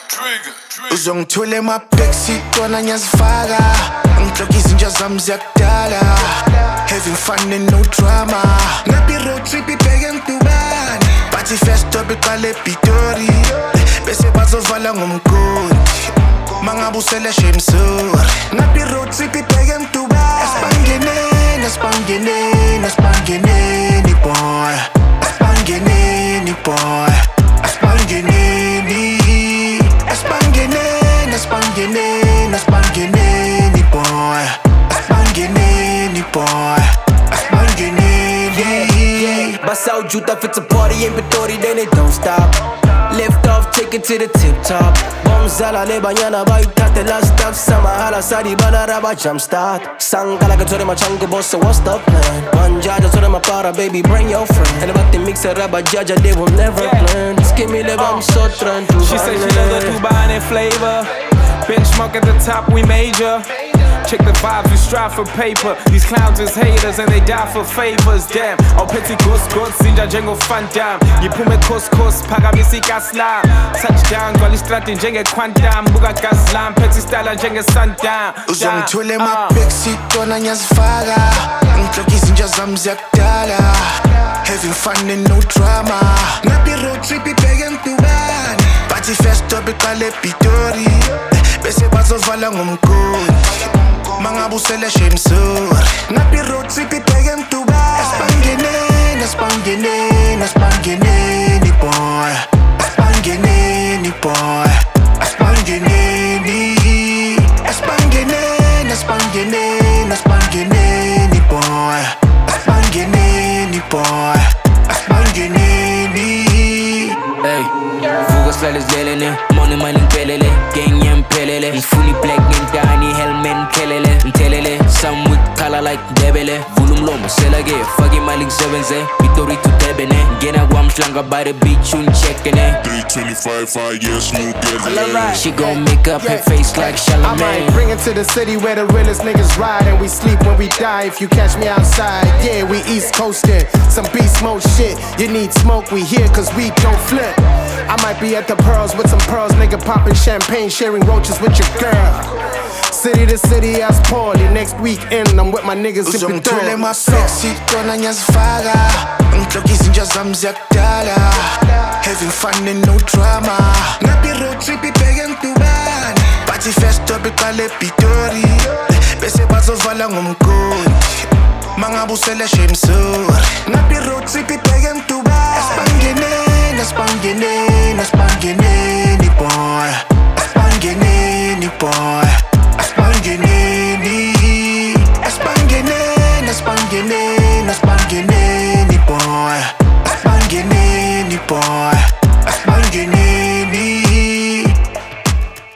Uzongithole ema-backseat wona ngiyazifaka. Ngihloka izinja zami ziyakudala. Having fun and no drama. Ngapi road trip ibheke ngidubane. Bathi first stop iqale ePitori. Bese bazovala ngomkhonto. Mangabe useleshe emsori. Ngapi road trip ibheke ngidubane. Asibangeneni boy. Asibangeneni boy. Asibangeneni boy. Asibangeneni boy. Asibangeneni. Bust out Juta if it's a party in Pitori, then it don't stop. Lift off, take it to the tip top. Bomzala le banyana baitate last stop. Samahala sadi balaraba jump start. Sangala ka tore machango boss, so what's the plan? Manjaja tore mapara, baby, bring your friend. And about the mixer raba jaja, they will never plan. Give me the bomb so trying to. She said she love the Dubai and flavor. Benchmark at the top, we major. Check the vibes, we strive for paper. These clowns is haters and they die for favors. Damn, all petty ghost, zinja jengo fan dam. Yipume coast, pagamisi gaslam. Touchdown, gwali stratin jenge quantam. Buga gaslam, petty style jenge sundown. Uzongithole ema-backseat wona ngiyazifaka. Ngihloka izinja zami ziyakudala. Having fun and no drama. Ngapi road trip ibheke ngidubane. Bathi first stop iqale ePitori. Bese bazovala ngomkhonto. Mangabe useleshe emsori. Ngapi road trip ibheke ngidubane. Asibangeneni boy. Asibangeneni boy. Asibangeneni boy. Asibangeneni boy. Asibangeneni. Hey, Fugas Lalas Lelele, Money Mining Pelele, Gang Yam Pelele, he's fully black Nintani, Hellman Kelele, Telele, some with color like Debele, Vulum Loma, Selage, Fagi Malik 7Z, Pitori to Debene, Gena Guam Slanga by the beach, un checking it. 325, 5 years, smooth getting. She gon' make up her face like Charlamagne. I might bring it to the city where the realest niggas ride, and we sleep when we die. If you catch me outside, yeah, we East Coastin'. Some beast mode shit. You need smoke, we here cause we don't flip. I might be at the Pearls with some pearls, nigga popping champagne, sharing roaches with your girl. City to city, I was poorly. Next weekend, I'm with my niggas in Uzongithole ema-backseat wona ngiyazifaka. Ngihloka izinja zami ziyakudala. Having fun and no drama. Ngapi road trip ibheke ngidubane. Bathi first stop iqale ePitori. Bese bazovala ngomkhonto. Mangabe useleshe emsori. Ngapi road trip ibheke ngidubane. Asibangeneni boy. Asibangeneni boy. Asibangeneni boy. Asibangeneni boy.